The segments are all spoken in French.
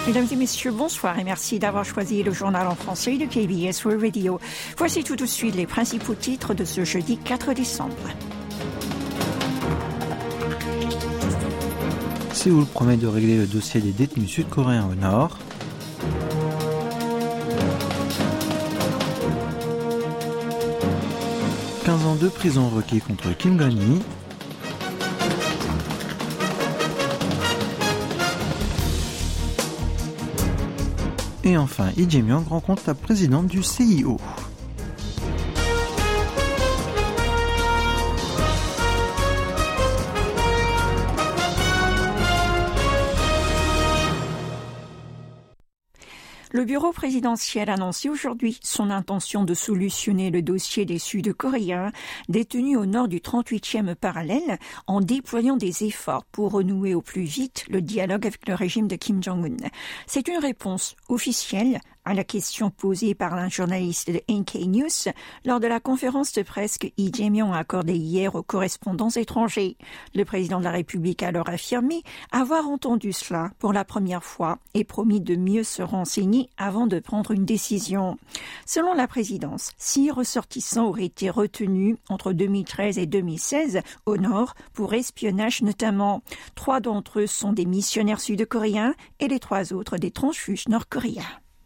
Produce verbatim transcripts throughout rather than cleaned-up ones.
Mesdames et messieurs, bonsoir et merci d'avoir choisi le journal en français de K B S World Radio. Voici tout de suite les principaux titres de ce jeudi quatre décembre. Séoul promet de régler le dossier des détenus sud-coréens au nord. quinze ans de prison requis contre Kim Gon-hee. Et enfin, Lee Jae-myung rencontre la présidente du C I O. Le bureau présidentiel a annoncé aujourd'hui son intention de solutionner le dossier des Sud-Coréens détenus au nord du trente-huitième parallèle en déployant des efforts pour renouer au plus vite le dialogue avec le régime de Kim Jong-un. C'est une réponse officielle à la question posée par un journaliste de N K News lors de la conférence de presse que Lee Jae-myung a accordée hier aux correspondants étrangers. Le président de la République a alors affirmé avoir entendu cela pour la première fois et promis de mieux se renseigner avant de prendre une décision. Selon la présidence, six ressortissants auraient été retenus entre deux mille treize et deux mille seize au nord pour espionnage notamment. Trois d'entre eux sont des missionnaires sud-coréens et les trois autres des transfuges nord-coréens.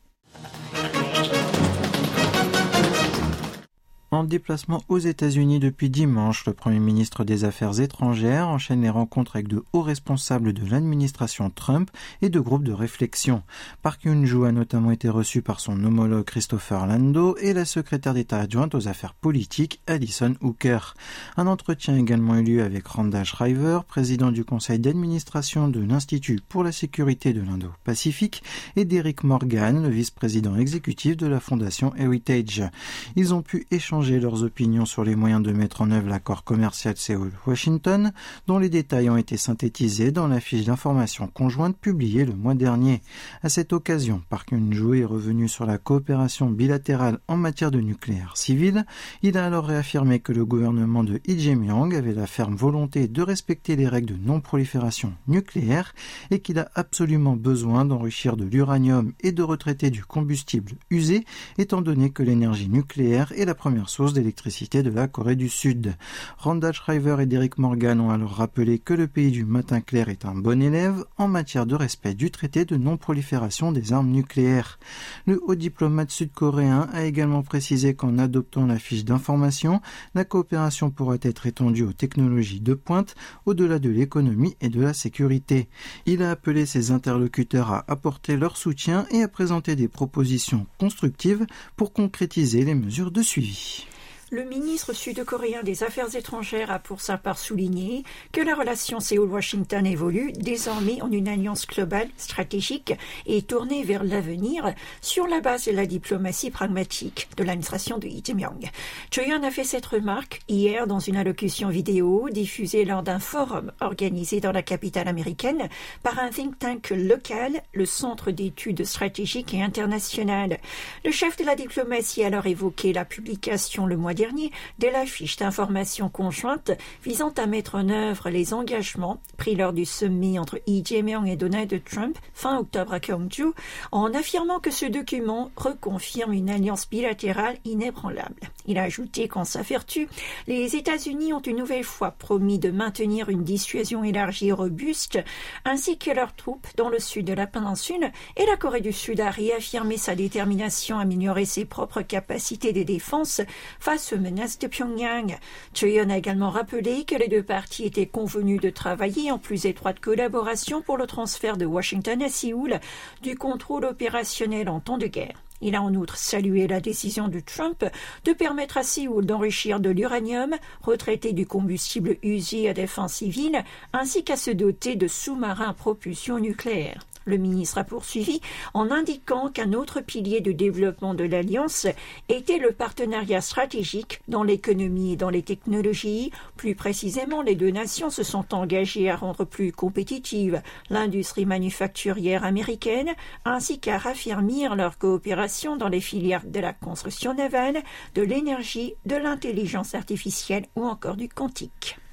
En déplacement aux États-Unis depuis dimanche, le Premier ministre des Affaires étrangères enchaîne les rencontres avec de hauts responsables de l'administration Trump et de groupes de réflexion. Park Yoon-joo a notamment été reçu par son homologue Christopher Landau et la secrétaire d'État adjointe aux affaires politiques Alison Hooker. Un entretien a également eu lieu avec Randa Shriver, président du conseil d'administration de l'Institut pour la sécurité de l'Indo-Pacifique, et d'Eric Morgan, le vice-président exécutif de la fondation Heritage. Ils ont pu échanger leurs opinions sur les moyens de mettre en œuvre l'accord commercial Séoul-Washington, dont les détails ont été synthétisés dans la fiche d'information conjointe publiée le mois dernier. À cette occasion, Park Yoon-joo est revenu sur la coopération bilatérale en matière de nucléaire civil. Il a alors réaffirmé que le gouvernement de Lee Jae-myung avait la ferme volonté de respecter les règles de non-prolifération nucléaire et qu'il a absolument besoin d'enrichir de l'uranium et de retraiter du combustible usé, étant donné que l'énergie nucléaire est la première source d'électricité de la Corée du Sud. Randa Shriver et Derek Morgan ont alors rappelé que le pays du matin clair est un bon élève en matière de respect du traité de non-prolifération des armes nucléaires. Le haut diplomate sud-coréen a également précisé qu'en adoptant la fiche d'information, la coopération pourra être étendue aux technologies de pointe au-delà de l'économie et de la sécurité. Il a appelé ses interlocuteurs à apporter leur soutien et à présenter des propositions constructives pour concrétiser les mesures de suivi. Le ministre sud-coréen des Affaires étrangères a pour sa part souligné que la relation Séoul-Washington évolue désormais en une alliance globale stratégique et tournée vers l'avenir sur la base de la diplomatie pragmatique de l'administration de Lee Jae-myung. Choi-yeon a fait cette remarque hier dans une allocution vidéo diffusée lors d'un forum organisé dans la capitale américaine par un think tank local, le Centre d'études stratégiques et internationales. Le chef de la diplomatie a alors évoqué la publication le mois dernier de la fiche d'information conjointe visant à mettre en œuvre les engagements pris lors du sommet entre Lee Jae-myung et Donald Trump fin octobre à Gyeongju, en affirmant que ce document reconfirme une alliance bilatérale inébranlable. Il a ajouté qu'en sa vertu, les États-Unis ont une nouvelle fois promis de maintenir une dissuasion élargie et robuste, ainsi que leurs troupes dans le sud de la péninsule, et la Corée du Sud a réaffirmé sa détermination à améliorer ses propres capacités de défense face aux menaces de Pyongyang. Choi-yeon a également rappelé que les deux parties étaient convenues de travailler en plus étroite collaboration pour le transfert de Washington à Séoul du contrôle opérationnel en temps de guerre. Il a en outre salué la décision de Trump de permettre à Séoul d'enrichir de l'uranium, retraiter du combustible usé à des fins civiles, ainsi qu'à se doter de sous-marins à propulsion nucléaire. Le ministre a poursuivi en indiquant qu'un autre pilier de développement de l'Alliance était le partenariat stratégique dans l'économie et dans les technologies. Plus précisément, les deux nations se sont engagées à rendre plus compétitive l'industrie manufacturière américaine ainsi qu'à raffermir leur coopération dans les filières de la construction navale, de l'énergie, de l'intelligence artificielle ou encore du quantique.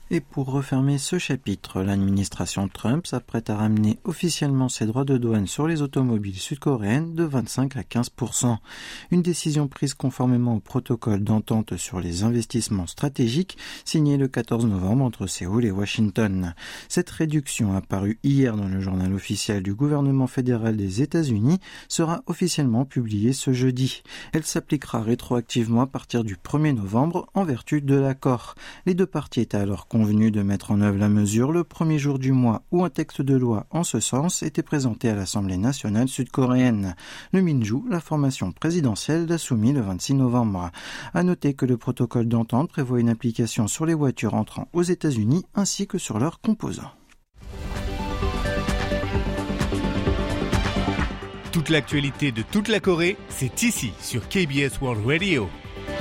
Et pour refermer ce chapitre, l'administration Trump s'apprête à ramener officiellement ses droits de douane sur les automobiles sud-coréennes de vingt-cinq à quinze pour cent. Une décision prise conformément au protocole d'entente sur les investissements stratégiques signé le quatorze novembre entre Séoul et Washington. Cette réduction apparue hier dans le journal officiel du gouvernement fédéral des États-Unis sera officiellement publiée ce jeudi. Elle s'appliquera rétroactivement à partir du premier novembre en vertu de l'accord. Les deux parties étaient alors convenu de mettre en œuvre la mesure le premier jour du mois où un texte de loi en ce sens était présenté à l'Assemblée nationale sud-coréenne. Le Minju, la formation présidentielle, l'a soumis le vingt-six novembre. À noter que le protocole d'entente prévoit une application sur les voitures entrant aux États-Unis ainsi que sur leurs composants. Toute l'actualité de toute la Corée, c'est ici sur K B S World Radio.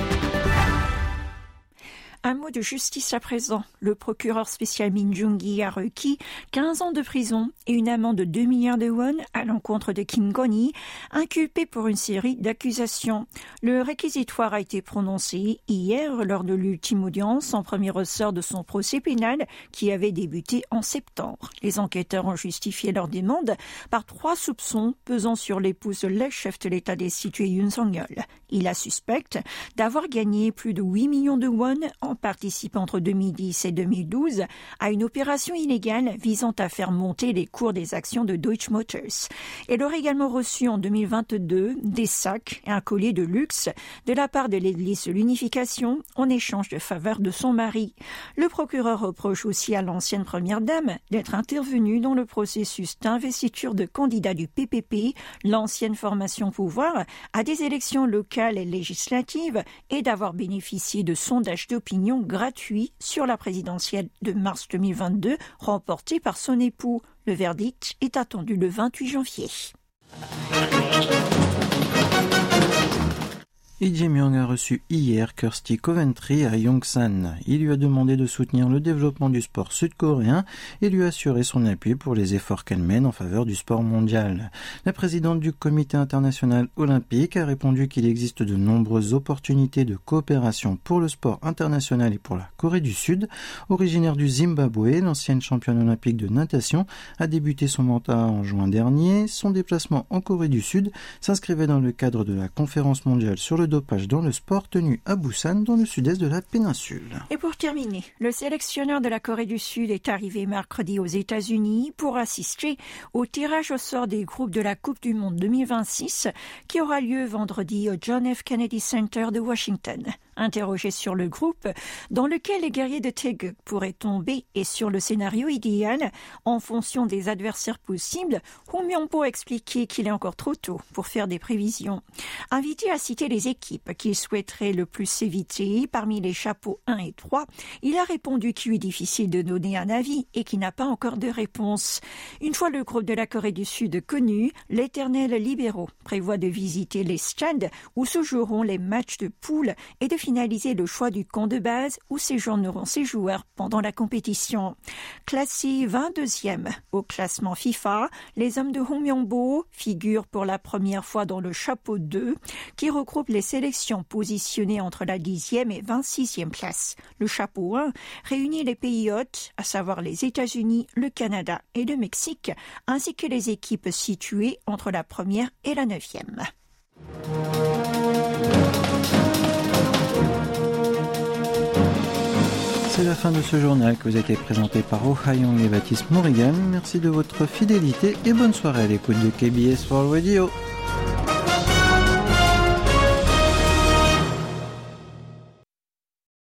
Un mot de justice à présent. Le procureur spécial Min Jung-gi a requis quinze ans de prison et une amende de deux milliards de won à l'encontre de Kim Gon-hee, inculpé pour une série d'accusations. Le réquisitoire a été prononcé hier lors de l'ultime audience en premier ressort de son procès pénal qui avait débuté en septembre. Les enquêteurs ont justifié leur demande par trois soupçons pesant sur l'épouse de l'ex-chef de l'État destitué Yoon Song-yeol. Il la suspecte d'avoir gagné plus de huit millions de won en participant entre deux mille dix et deux mille douze à une opération illégale visant à faire monter les cours des actions de Deutsche Motors. Elle aurait également reçu en deux mille vingt-deux des sacs et un collier de luxe de la part de l'Église de l'Unification en échange de faveur de son mari. Le procureur reproche aussi à l'ancienne première dame d'être intervenue dans le processus d'investiture de candidats du P P P, l'ancienne formation pouvoir, à des élections locales et législatives et d'avoir bénéficié de sondages d'opinion gratuits sur la présidentielle de mars deux mille vingt-deux remportée par son époux. Le verdict est attendu le vingt-huit janvier. Lee Jae-myung a reçu hier Kirsty Coventry à Yongsan. Il lui a demandé de soutenir le développement du sport sud-coréen et lui assurer son appui pour les efforts qu'elle mène en faveur du sport mondial. La présidente du Comité international olympique a répondu qu'il existe de nombreuses opportunités de coopération pour le sport international et pour la Corée du Sud. Originaire du Zimbabwe, l'ancienne championne olympique de natation a débuté son mandat en juin dernier. Son déplacement en Corée du Sud s'inscrivait dans le cadre de la conférence mondiale sur le dopage dans le sport tenu à Busan dans le sud-est de la péninsule. Et pour terminer, le sélectionneur de la Corée du Sud est arrivé mercredi aux États-Unis pour assister au tirage au sort des groupes de la Coupe du Monde deux mille vingt-six qui aura lieu vendredi au John F. Kennedy Center de Washington. Interrogé sur le groupe dans lequel les guerriers de Taeguk pourraient tomber et sur le scénario idéal en fonction des adversaires possibles, Hong Myung-po a expliqué qu'il est encore trop tôt pour faire des prévisions. Invité à citer les équipes qu'il souhaiterait le plus éviter parmi les chapeaux un et trois, il a répondu qu'il est difficile de donner un avis et qu'il n'a pas encore de réponse. Une fois le groupe de la Corée du Sud connu, l'éternel libéraux prévoit de visiter les stades où se joueront les matchs de poule et de finaliser le choix du camp de base où séjourneront ses joueurs pendant la compétition. Classés vingt-deuxième au classement FIFA, les hommes de Hong Myung-bo figurent pour la première fois dans le chapeau deux qui regroupe les sélections positionnées entre la dixième et vingt-sixième place. Le chapeau un réunit les pays hôtes, à savoir les États-Unis, le Canada et le Mexique, ainsi que les équipes situées entre la première et la neuvième. C'est la fin de ce journal qui vous a été présenté par Oh Ha-young et Baptiste Morrigan. Merci de votre fidélité et bonne soirée à l'écoute de K B S World Radio.